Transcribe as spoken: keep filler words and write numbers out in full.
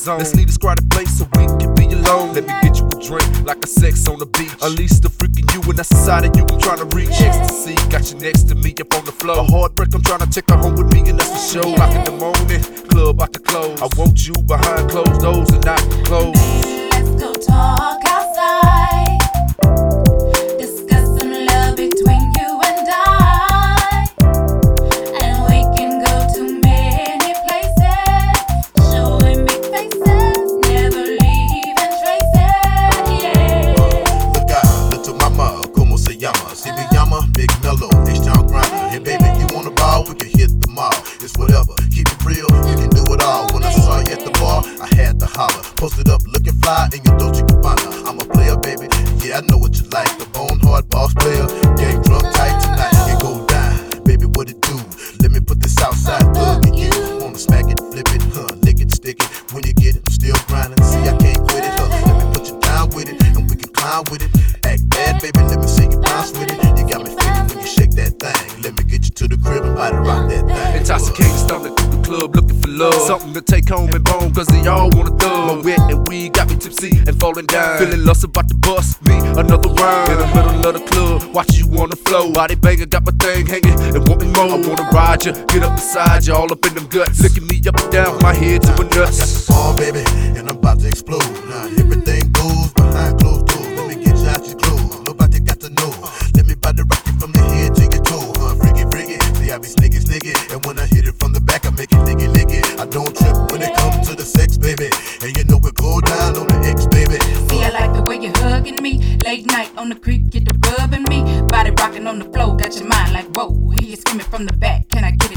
zone. Let's leave this crowded place so we can be alone. Let me get you a drink like a sex on the beach. Unleash the freaking you and that's the side of you I'm trying to reach. Ecstasy, got you next to me up on the floor. A heartbreak, I'm trying to take her home with me and that's for sure. Lock in the morning, club out the close. I want you behind closed doors and not the clothes. Let's go talk outside. Discuss some love between you and I. And we can go to many places, showing big faces, never leaving traces. Yeah. Look out, little mama, como se llama? C B llama, Big Mellow, H-Town Grinder. Hey baby, you want a ball? We can hit the mall. It's whatever, keep it real, you can do it all. When I saw you at the bar, I had to holler. Posted up looking fly in your Dolce Gabbana. I'm a player, baby, yeah, I know what you like. A bone hard boss player, game drunk tight tonight. It go down, baby, what it do? Let me put this outside thug in you. Wanna smack it, flip it, huh, lick it, stick it. When you get it, I'm still grinding. See, I can't quit it, huh. Let me put you down with it, and we can climb with it. Act bad, baby, let me see you bounce with it. You got me feeling when you shake that thing. Let me get you to the crib and body rock that thing. Intoxicated, stumbling through the club looking for love. Something to take home and bone, cause they all wanna thug. My wet and weed got me tipsy and falling down. Feeling lust about to bust me another round. In the middle of the club, watch you on the floor. Body banging, got my thing hanging and wanting more. I wanna ride you, get up beside you, all up in them guts. Licking me up and down, my head to my nuts. Got the song, baby, and I'm about to explode. Now everything goes behind closed doors. Let me get you out your clothes. Nobody got to know. Let me body rock you from the head to your toe. Huh? Freaky, freaky. See, I be sneaky, sneaky. And when I hit it from the back, I make it licky, licky. I don't trip when it comes to the sex, baby. And you know it go down on the X, baby. See, I like the way you're hugging me. Late night on the creek, get the rubbing me. Body rocking on the floor, got your mind like whoa. Hear you screaming from the back. Can I get